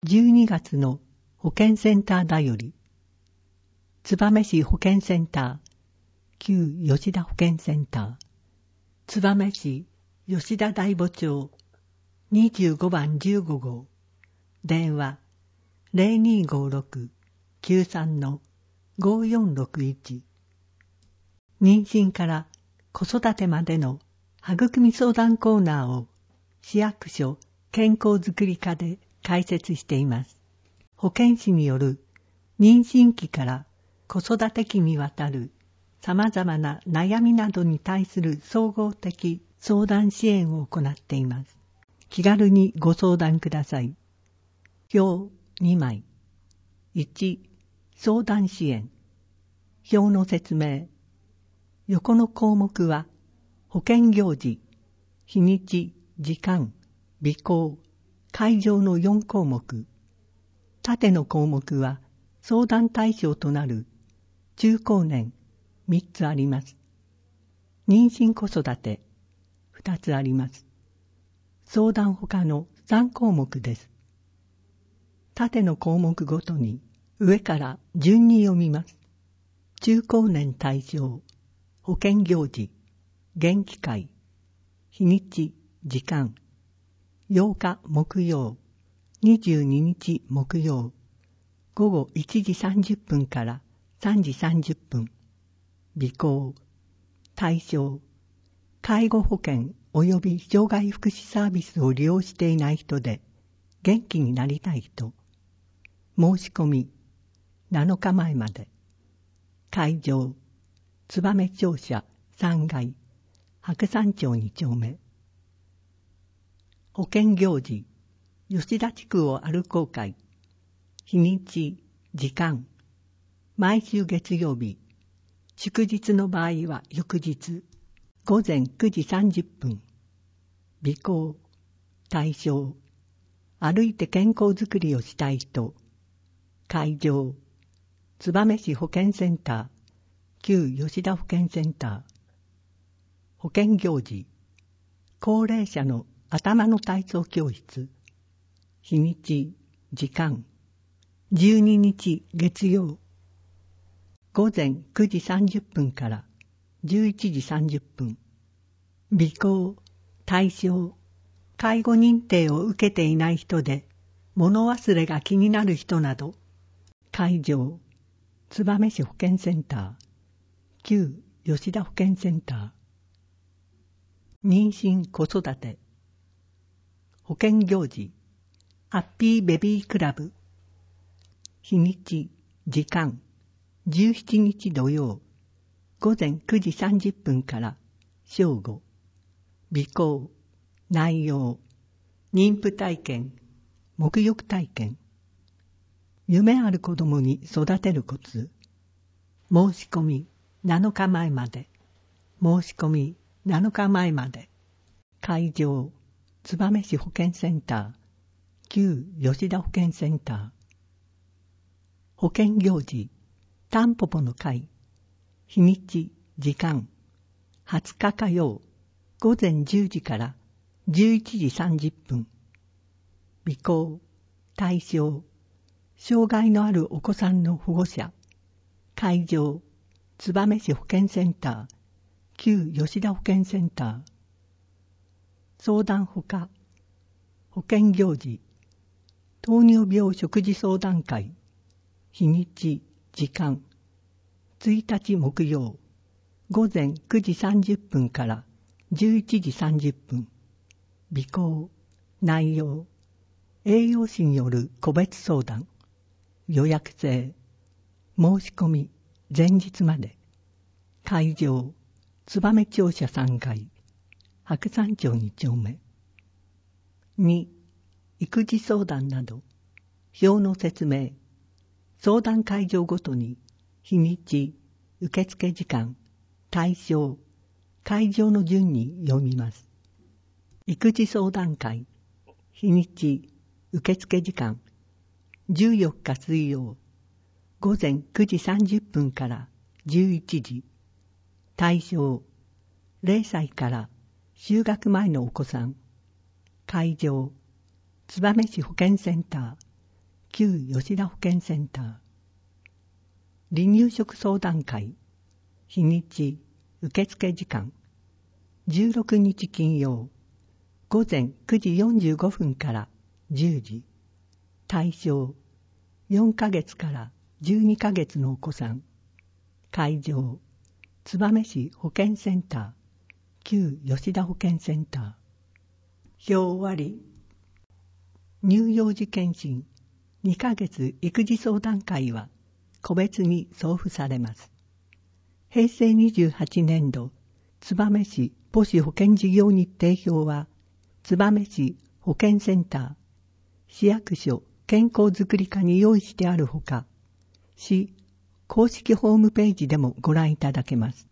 12月の保健センターだより、燕市保健センター、旧吉田保健センター、燕市吉田大母町、25番15号、電話0256-93-5461。妊娠から子育てまでの育み相談コーナーを市役所健康づくり課で開設しています。保健師による妊娠期から子育て期にわたる様々な悩みなどに対する総合的相談支援を行っています。気軽にご相談ください。表2枚。1、相談支援。表の説明。横の項目は、保険行事、日にち、時間、備考、会場の4項目。縦の項目は、相談対象となる中高年3つあります。妊娠子育て2つあります。相談ほかの3項目です。縦の項目ごとに上から順に読みます。中高年対象、保険行事、元気会、日にち、時間、8日木曜、22日木曜、午後1時30分から3時30分、備考、対象、介護保険及び障害福祉サービスを利用していない人で元気になりたい人、申し込み7日前まで。会場、燕庁舎3階、白山町2丁目。保険行事、吉田地区を歩こう会。日にち、時間、毎週月曜日、祝日の場合は翌日、午前9時30分。備考、対象、歩いて健康づくりをしたい人。会場、燕市保健センター、旧吉田保健センター。保険行事、高齢者の頭の体操教室。日にち、時間、12日月曜。午前9時30分から11時30分。備考、対象、介護認定を受けていない人で物忘れが気になる人など。会場、燕市保健センター、旧吉田保健センター。妊娠子育て。保険行事、ハッピーベビークラブ。日にち、時間、17日土曜、午前9時30分から正午。備考、内容、妊婦体験、沐浴体験。夢ある子供に育てるコツ。申し込み7日前まで。申し込み7日前まで。会場、燕市保健センター、旧吉田保健センター。保険行事、タンポポの会。日にち、時間、20日火曜、午前10時から11時30分。備考、対象、障害のあるお子さんの保護者。会場、燕市保健センター、旧吉田保健センター。相談ほか、保険行事、糖尿病食事相談会。日にち、時間、1日木曜、午前9時30分から11時30分。備考、内容、栄養士による個別相談。予約制。申し込み前日まで。会場、燕庁舎3階、白山町2丁目。2、育児相談など。表の説明。相談会場ごとに日にち、受付時間、対象、会場の順に読みます。育児相談会、日にち、受付時間、14日水曜、午前9時30分から11時。対象、0歳から就学前のお子さん。会場、燕市保健センター、 旧吉田保健センター。離乳食相談会。日にち、受付時間。16日金曜、午前9時45分から10時。対象、4ヶ月から12ヶ月のお子さん。会場、燕市保健センター、旧吉田保健センター。表割。乳幼児健診2ヶ月育児相談会は個別に送付されます。平成28年度燕市母子保健事業日程表は燕市保健センター、市役所健康づくり課に用意してあるほか、市公式ホームページでもご覧いただけます。